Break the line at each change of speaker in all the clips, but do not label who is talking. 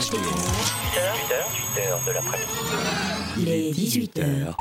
8h de l'après-midi.
Les 18h.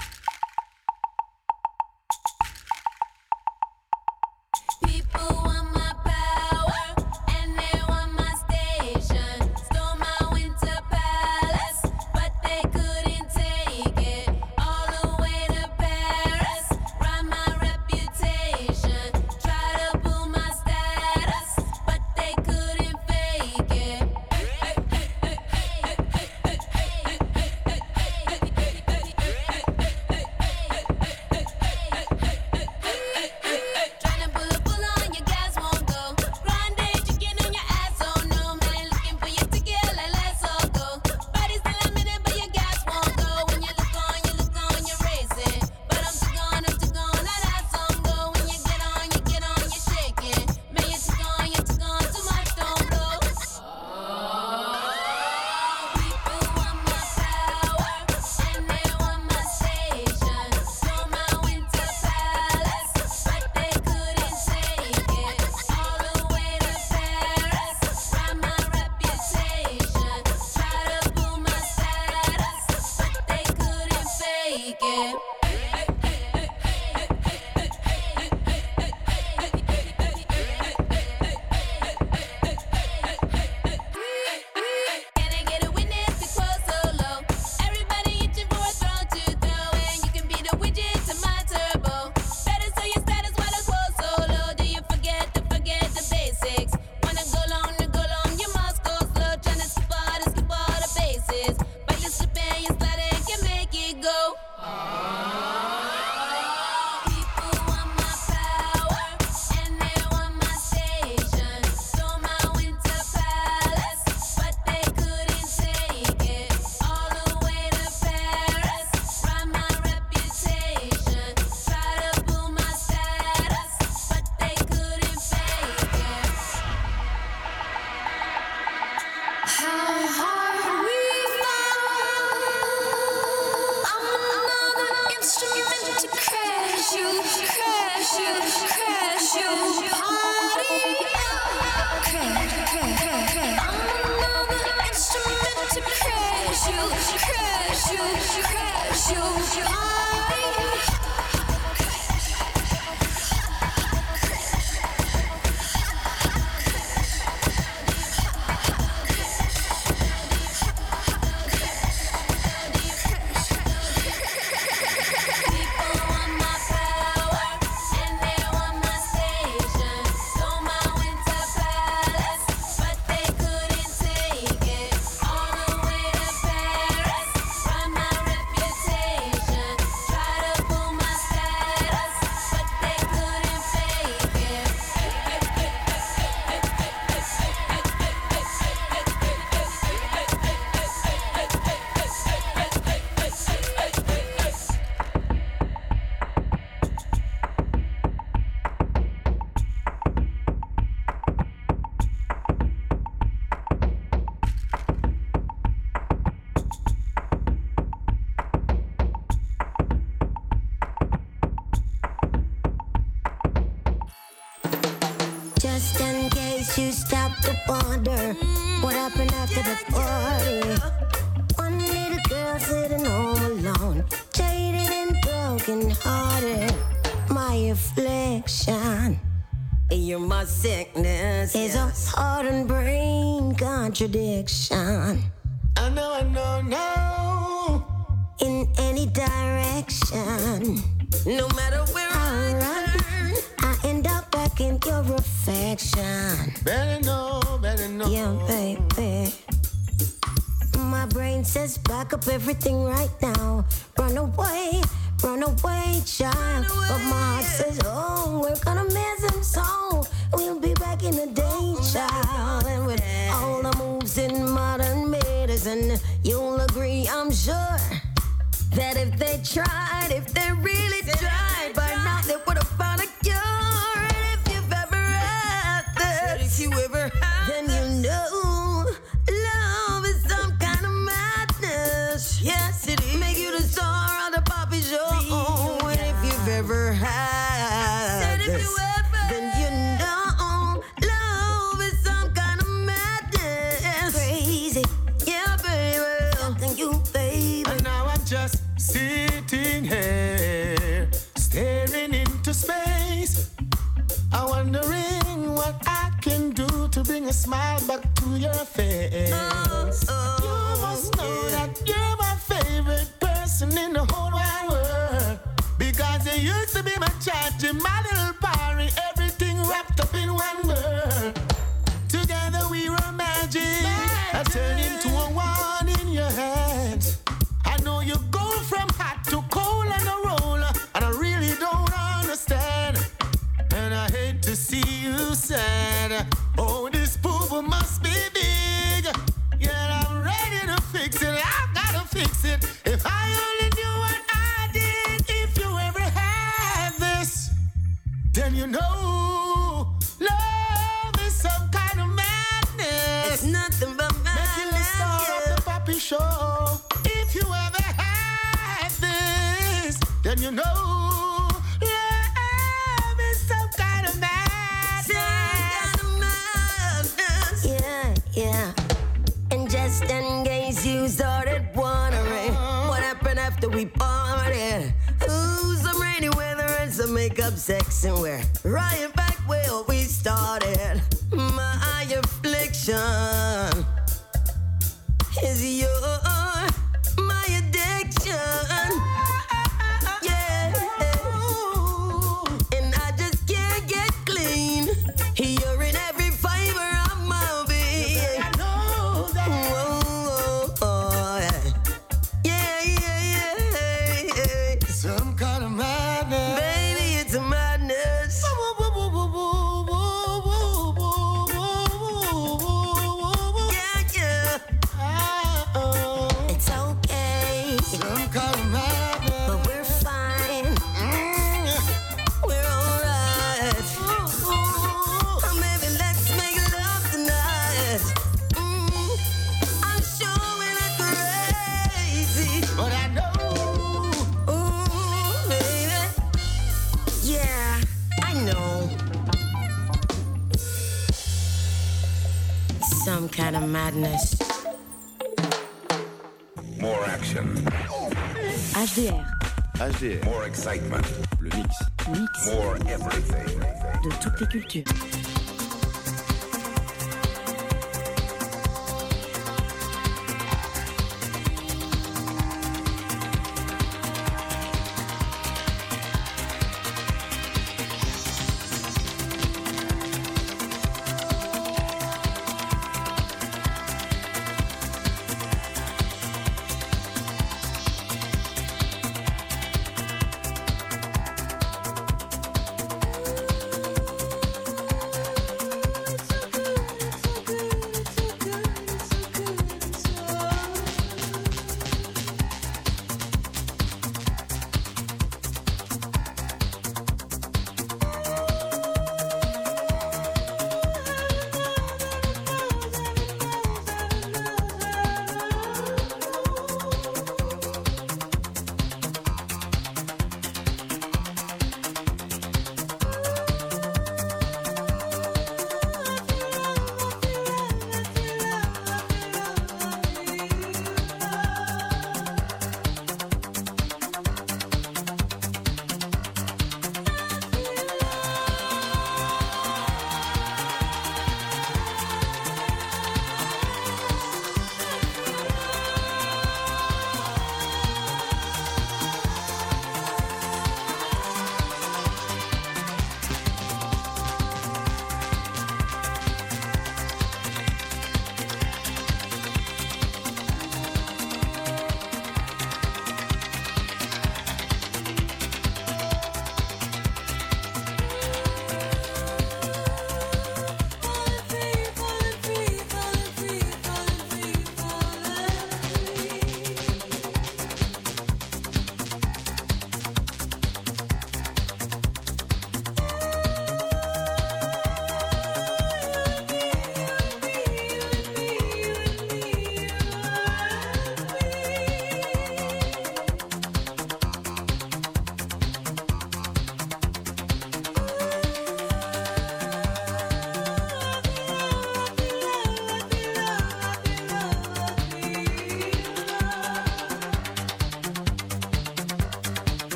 Just in case you stop to wonder what happened after the party. One little girl sitting home alone, jaded and broken hearted. My affliction, you're my sickness, is a heart and brain contradiction.
I know.
In any direction,
No matter where I turn,
I end up back in your affection.
better know.
Yeah, baby. My brain says back up everything right now. Run away, child. But my heart says, oh, we're gonna miss him so. We'll be back in the day, child. And with all the moves in modern medicine, you'll agree, I'm sure, that if they really tried, by now they would have found a cure. And if you've ever had this, then you know love is some kind of madness. Yes, it is. Make you the star of the poppy show. And if you've ever had this, then you know love is some kind of madness. Crazy, yeah,
a smile back to your face. You must know that you're my favorite person in the whole wide world. Because you used to be my charge, my little party, everything wrapped up in one word. Together we were magic. I turned into a wand in your hands. I know you go from hot to cold on a roll, and I really don't understand. And I hate to see you sad. Oh, this boo-boo must be big. Yeah, I'm ready to fix it. I gotta fix it. If I only knew what I did, if you ever had this, then you know love is some kind of madness.
It's nothing but madness.
Making the star of the puppy show. If you ever had this, then you know.
Yeah, and just in case you started wondering what happened after we parted. Ooh, some rainy weather and some makeup, sex, and we're right back where we started. My affliction is my addiction. Yeah, and I just can't get clean. You're in every fiber of my being.
I know that.
Yeah.
Some kind of madness.
Baby, it's a madness. Yeah. It's okay.
Some kind of madness.
But we're fine. We're alright. Maybe let's make love tonight. I'm sure we're not crazy.
But I know.
Ooh, baby. Yeah, I know. Some kind of madness.
More action.
HDR,
HDR,
More excitement.
le mix.
mix
More everything.
de toutes les cultures.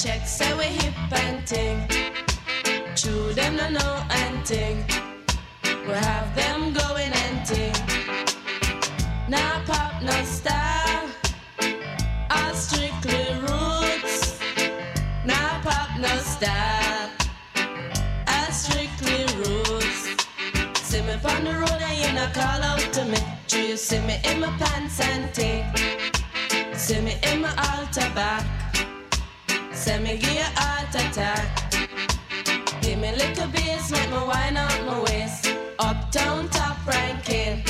check say we hip and ting. True them no know and ting. We have them going and ting. Now pop no style, all strictly roots. Now pop no style, all strictly roots. See me on the road and you not call out to me. Do you see me in my pants and ting? See me in my altar back. Say me give you heart attack. Give me little bass, make me wine out my waist. Uptown top ranking.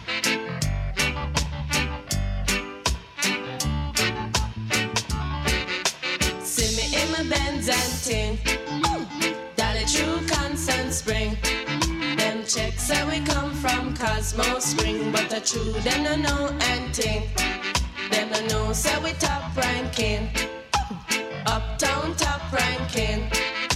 See me in my Benz and ting. Dolly true Constant Spring. Them checks say we come from Cosmo Spring, but the true them no know and ting. Them no know say we top ranking. Uptown top ranking.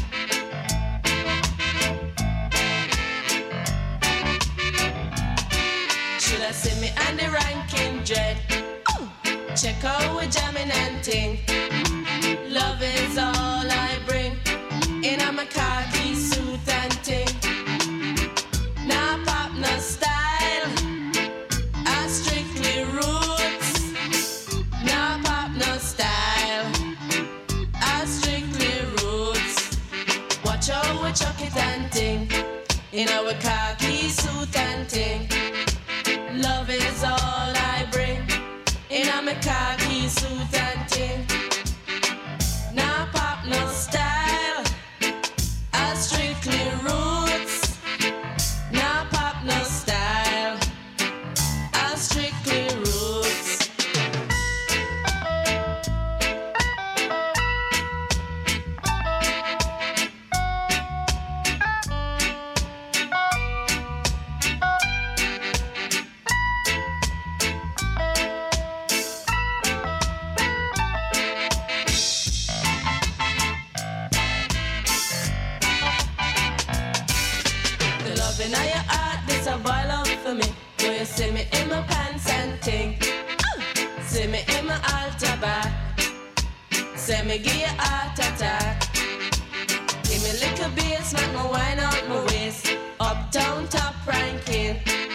Should I see me on the ranking dread? Check out we jamming and ting. Love is all I bring. In a my khaki suit and ting. Now pop no style, I strictly roots. Now pop no style, I strictly roots. Watch out we chuck it and ting. In our khaki suit and ting. Love is all I bring. In a my khaki suit and ting. Now pop no style, I strictly roots. Now pop no style, I strictly roots. The love in your heart, this a boil up for me. Do you see me in my pants and ting? See me in my altar back. Say me give you heart attack. Give me little bass, make me wine out my waist. Uptown top ranking.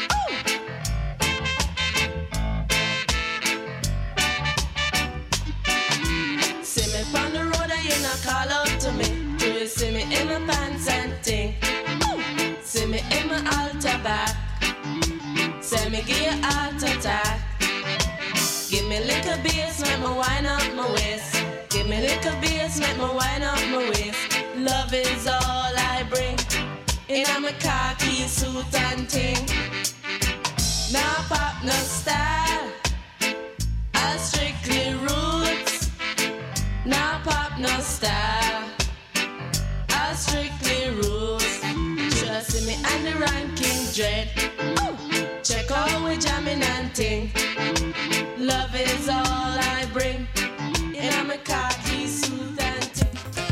See me on the road and you not call out to me. Do you see me in my pants and ting? See me in my altar back. Say me give you heart attack. Give me little bass, make me wine up my waist. Give me little bass, make me wine up my waist. Love is all I bring. In a my khaki suit and ting. Now pop no style, I strictly roots. Now pop no style, I strictly roots. Should I see me on the ranking dread? Check out we jamming and ting. Love is all I bring. In a my khaki suit and ting.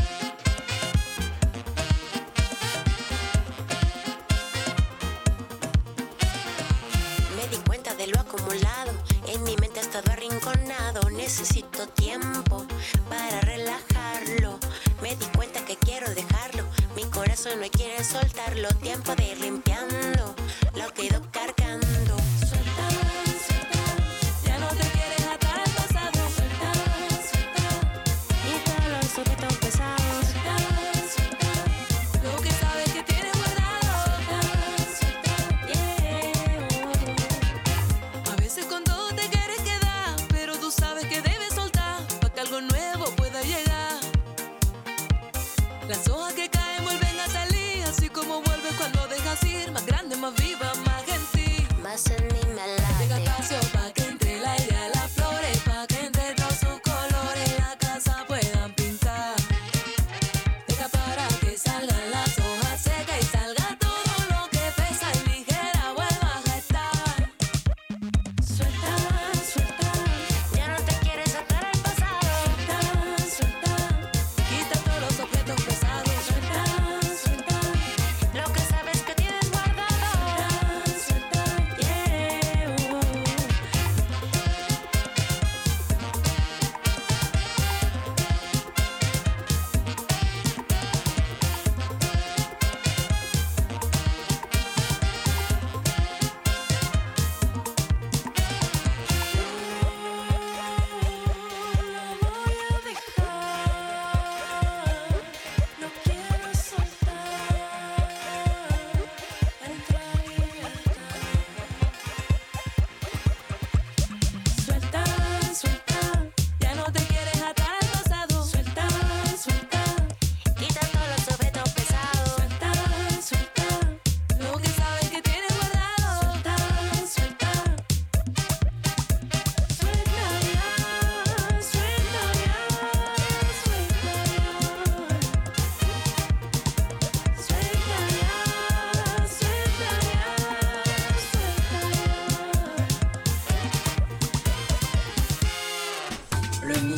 Me di cuenta de lo acumulado, en mi mente ha estado arrinconado. Necesito tiempo para relajarlo. Me di cuenta que quiero dejarlo, mi corazón no quiere soltarlo. Tiempo de ir limpiando lo que he ido cargando. Suelta, suelta, ya no te quieres atar al pasado. Suelta, suelta, quita los objetos pesados. Suelta, suelta, lo que sabes que tienes guardado. Suelta, yeah.
A veces con todo te quieres quedar, pero tú sabes que debes soltar para que algo nuevo pueda llegar. Las hojas que caen vuelven a salir, así como vuelve cuando dejas ir. Más grande, más viva, más gentil.
Más en mí me
Deja
late.
espacio para que entre el aire a las flores, para que entre todos sus colores la casa puedan pintar. Deja para que salgan las hojas secas y salga todo lo que pesa y ligera vuelva a estar.
Suelta, suelta, ya no te quieres atar al pasado. Suelta, suelta,
Quita todos los objetos pesados.
suelta, suelta, lo que sabes que tienes guardado. Suelta, suelta, yeah.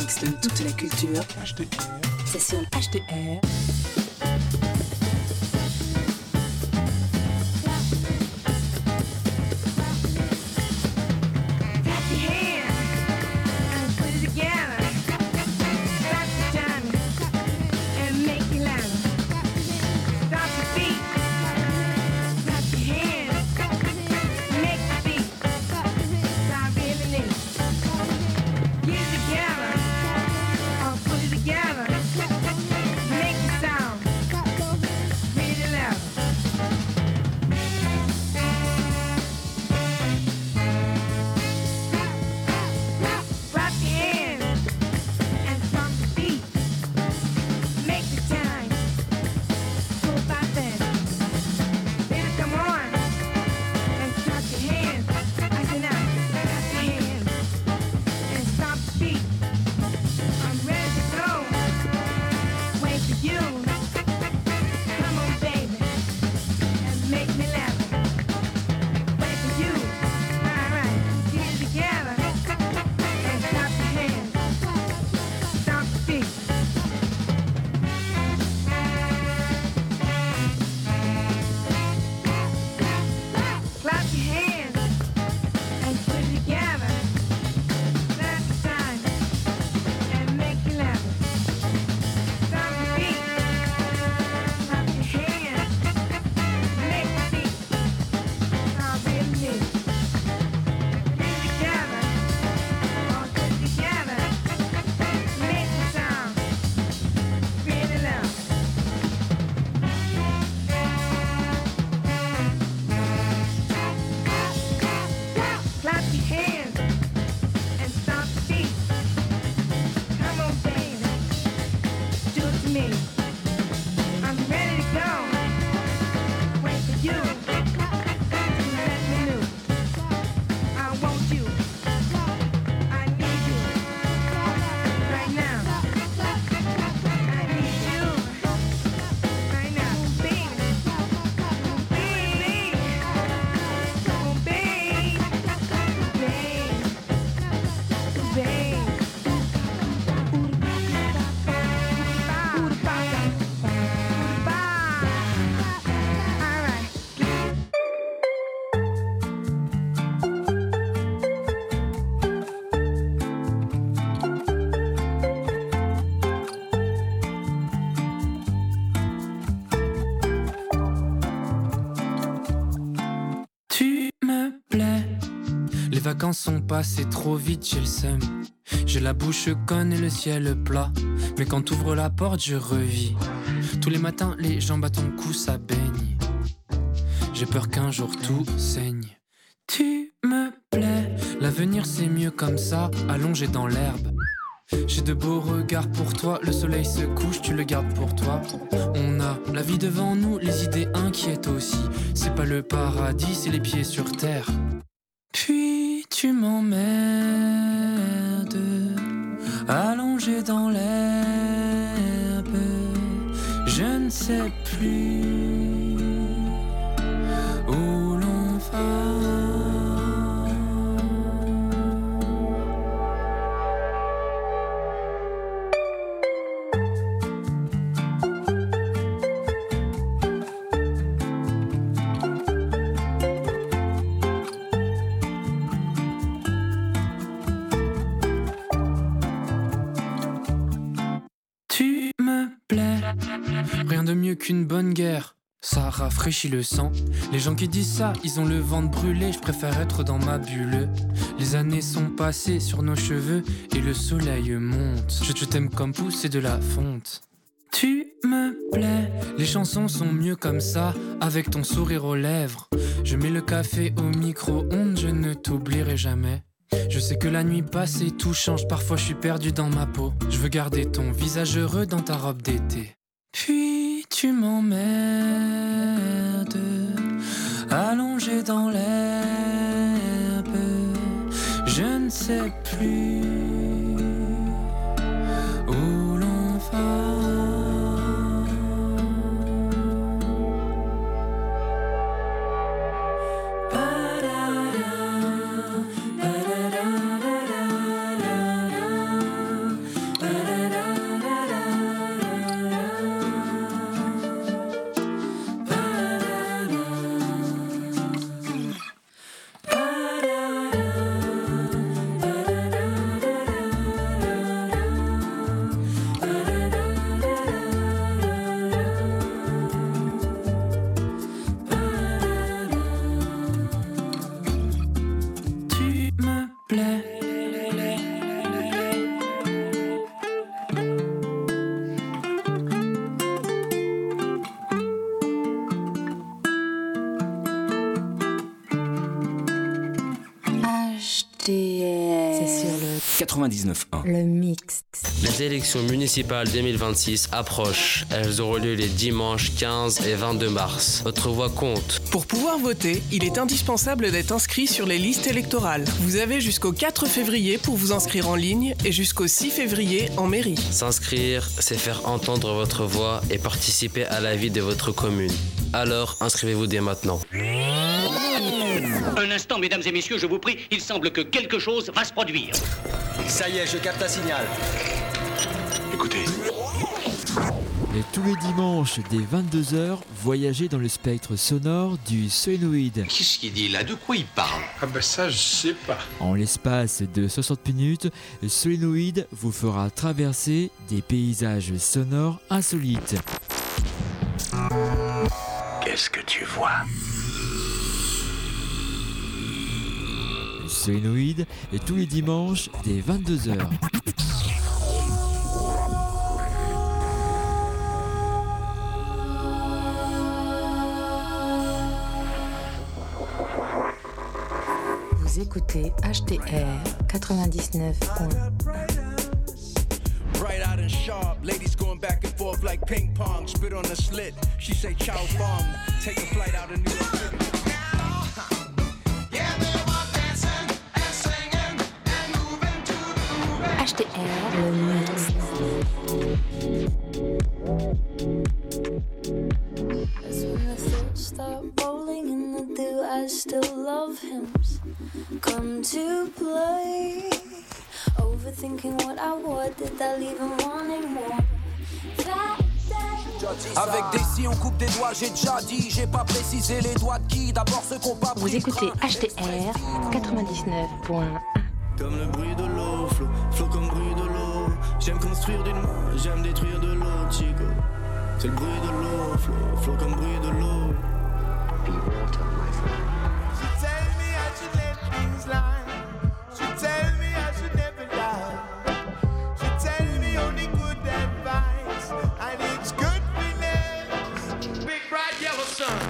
mix de toute la culture. C'est sur HDR.
Les vacances sont passées trop vite, j'ai le seum. J'ai la bouche conne et le ciel plat. Mais quand t'ouvres la porte, je revis. Tous les matins, les jambes à ton cou, ça baigne. J'ai peur qu'un jour tout saigne. Tu me plais, l'avenir c'est mieux comme ça, allongé dans l'herbe. J'ai de beaux regards pour toi, le soleil se couche, tu le gardes pour toi. On a la vie devant nous, les idées inquiètes aussi. C'est pas le paradis, c'est les pieds sur terre. Puis tu m'emmerdes, allongé dans l'herbe. Je ne sais plus où l'on va. Rien de mieux qu'une bonne guerre, ça rafraîchit le sang. Les gens qui disent ça, ils ont le ventre brûlé. Je préfère être dans ma bulle. Les années sont passées sur nos cheveux et le soleil monte. Je t'aime comme pousser de la fonte. Tu me plais, les chansons sont mieux comme ça, avec ton sourire aux lèvres. Je mets le café au micro-ondes, je ne t'oublierai jamais. Je sais que la nuit passe et tout change, parfois je suis perdu dans ma peau. Je veux garder ton visage heureux dans ta robe d'été. Puis tu m'emmerdes, allongé dans l'herbe. Je ne sais plus où l'on va.
HDR. C'est sur le
99.1.
Le mix.
Les élections municipales 2026 approchent. Elles auront lieu les dimanches 15 et 22 mars. Votre voix compte.
Pour pouvoir voter, il est indispensable d'être inscrit sur les listes électorales. Vous avez jusqu'au 4 février pour vous inscrire en ligne et jusqu'au 6 février en mairie.
S'inscrire, c'est faire entendre votre voix et participer à la vie de votre commune. Alors, inscrivez-vous dès maintenant.
Un instant, mesdames et messieurs, je vous prie, il semble que quelque chose va se produire.
Ça y est, je capte un signal.
Écoutez.
Et tous les dimanches, dès 22h, voyagez dans le spectre sonore du Solénoïde.
Qu'est-ce qu'il dit là? De quoi il parle?
Ah ben ça, je sais pas.
En l'espace de 60 minutes, Solénoïde vous fera traverser des paysages sonores insolites.
Qu'est-ce que tu vois?
Solénoïde, et tous les dimanches, dès 22h.
Vous écoutez HDR 99.
Bright out and sharp, ladies going back and forth like ping pong. Spit on the slit, she say chow bong. Take a flight out of New York City.
HDR, le mix.
As when the thoughts start rolling in the dew, I still love hymns come to play. Overthinking what I would, did I leave him wanting more?
Avec des si on coupe des doigts, j'ai déjà dit, j'ai pas précisé les doigts de qui, d'abord ceux qu'on pas pris.
Vous écoutez HDR 99.1.
Comme le bruit de l'eau, flot comme bruit de l'eau. J'aime construire d'une main, j'aime détruire de l'autre, chico. C'est le bruit de l'eau, flot comme bruit de l'eau.
Be water, my friend. She tell me I should let things lie. She tell me I should never lie. She tell me only good advice, and it's good feelings. Big bright yellow sun.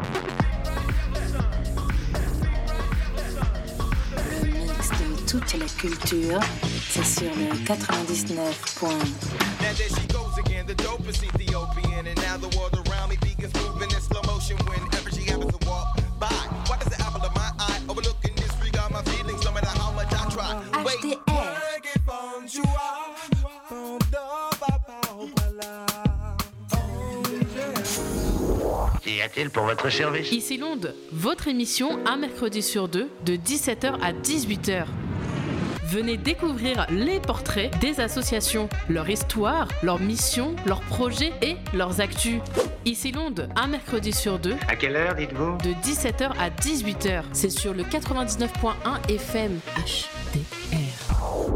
Toute la culture, c'est sur le 99.1.
Now there she goes again, the dopest Ethiopian, and now the world around me begins moving in slow motion whenever she happens to walk by. Why does the apple of my eye overlooking disregard my feelings, no matter how much I try? Wait,
Qu'y a-t-il pour votre service?
Ici Londres, votre émission un mercredi sur deux de 17h à 18h. Venez découvrir les portraits des associations, leur histoire, leurs missions, leurs projets et leurs actus. Ici Londres, un mercredi sur deux.
À quelle heure, dites-vous?
De 17h à 18h. C'est sur le 99.1 FM HDR.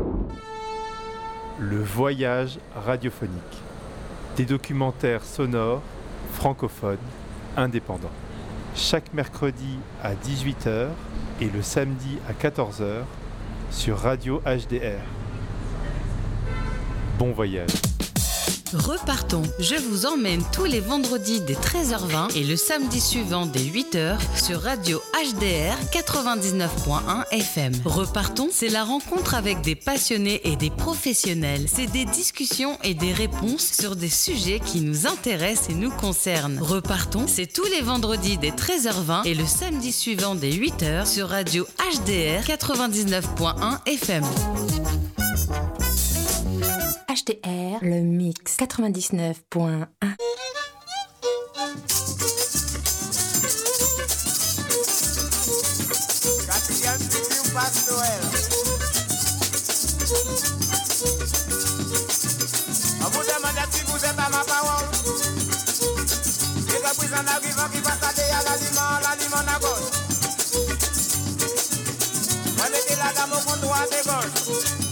Le voyage radiophonique. Des documentaires sonores, francophones, indépendants. Chaque mercredi à 18h et le samedi à 14h sur Radio HDR. Bon voyage.
Repartons. Je vous emmène tous les vendredis dès 13h20 et le samedi suivant dès 8h sur Radio HDR 99.1 FM. Repartons, c'est la rencontre avec des passionnés et des professionnels. C'est des discussions et des réponses sur des sujets qui nous intéressent et nous concernent. Repartons, c'est tous les vendredis dès 13h20 et le samedi suivant dès 8h sur Radio HDR 99.1 FM.
HDR, le mix 99.1.
Mettez la dame au comptoir des gauches.